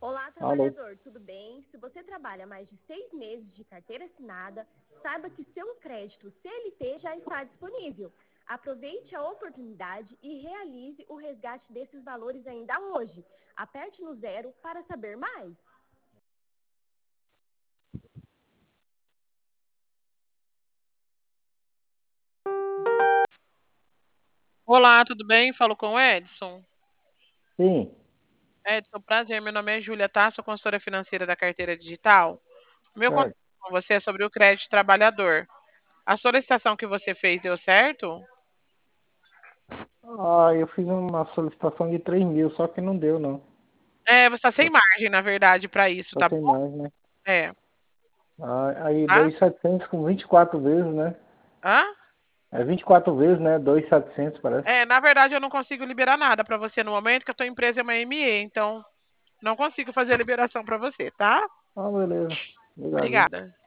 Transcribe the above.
Olá, Alô. trabalhador, tudo bem? Se você trabalha mais de 6 meses de carteira assinada, saiba que seu crédito CLT já está disponível. Aproveite a oportunidade e realize o resgate desses valores ainda hoje. Aperte no 0 para saber mais. Olá, tudo bem? Falo com o Edson. Sim, Edson, prazer. Meu nome é Júlia, tá? Sou consultora financeira da carteira digital. Meu contato certo. com você é sobre o crédito trabalhador. A solicitação que você fez deu certo? Eu fiz uma solicitação de 3 mil, só que não deu, não. Você está sem margem, na verdade, para isso, Só tá tem bom? mais, né? É. Aí Tá? 2.700 com 24 vezes, né? Hã? É 24 vezes, né? 2.700 parece. Na verdade, eu não consigo liberar nada para você no momento, que a tua empresa é uma ME, então não consigo fazer a liberação para você, tá? Beleza. Obrigado, viu? Obrigada.